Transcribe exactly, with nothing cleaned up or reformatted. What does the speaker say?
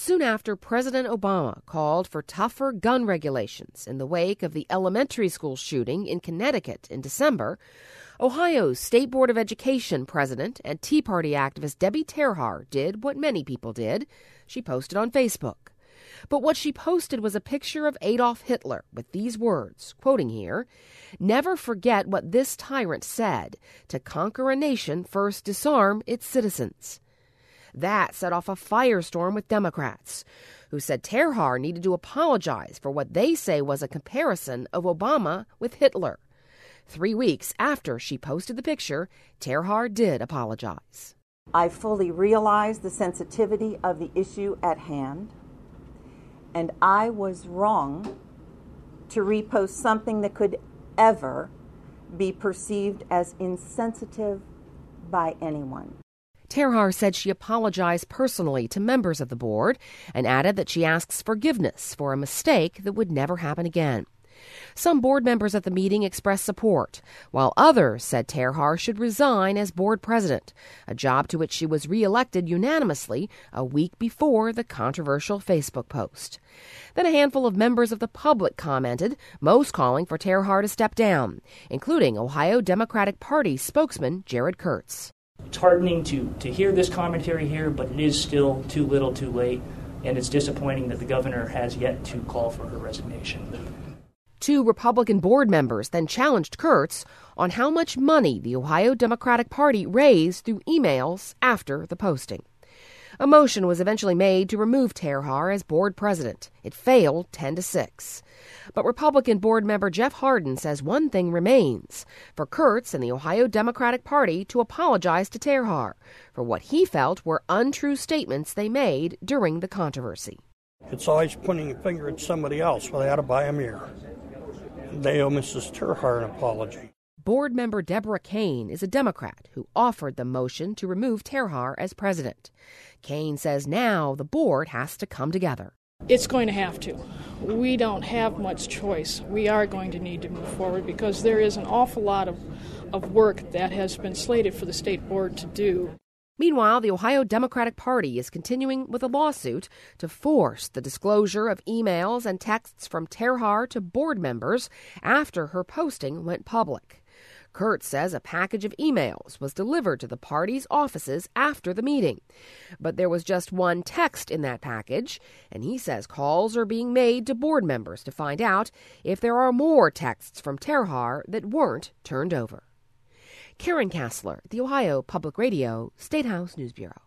soon after President Obama called for tougher gun regulations in the wake of the elementary school shooting in Connecticut in December, Ohio's State Board of Education president and Tea Party activist Debbie Terhar did what many people did. She posted on Facebook. But what she posted was a picture of Adolf Hitler with these words, quoting here, "Never forget what this tyrant said. To conquer a nation, first disarm its citizens." That set off a firestorm with Democrats, who said Terhar needed to apologize for what they say was a comparison of Obama with Hitler. Three weeks after she posted the picture, Terhar did apologize. I fully realize the sensitivity of the issue at hand, and I was wrong to repost something that could ever be perceived as insensitive by anyone. Terhar said she apologized personally to members of the board and added that she asks forgiveness for a mistake that would never happen again. Some board members at the meeting expressed support, while others said Terhar should resign as board president, a job to which she was reelected unanimously a week before the controversial Facebook post. Then a handful of members of the public commented, most calling for Terhar to step down, including Ohio Democratic Party spokesman Jared Kurtz. It's heartening to, to hear this commentary here, but it is still too little too late, and it's disappointing that the governor has yet to call for her resignation. Two Republican board members then challenged Kurtz on how much money the Ohio Democratic Party raised through emails after the posting. A motion was eventually made to remove Terhar as board president. It failed ten to six. But Republican board member Jeff Hardin says one thing remains, for Kurtz and the Ohio Democratic Party to apologize to Terhar for what he felt were untrue statements they made during the controversy. It's always pointing a finger at somebody else. Well, they ought to buy a mirror. They owe Missus Terhar an apology. Board member Deborah Kane is a Democrat who offered the motion to remove Terhar as president. Kane says now the board has to come together. It's going to have to. We don't have much choice. We are going to need to move forward because there is an awful lot of, of work that has been slated for the state board to do. Meanwhile, the Ohio Democratic Party is continuing with a lawsuit to force the disclosure of emails and texts from Terhar to board members after her posting went public. Kurtz says a package of emails was delivered to the party's offices after the meeting. But there was just one text in that package, and he says calls are being made to board members to find out if there are more texts from Terhar that weren't turned over. Karen Kassler, the Ohio Public Radio State House News Bureau.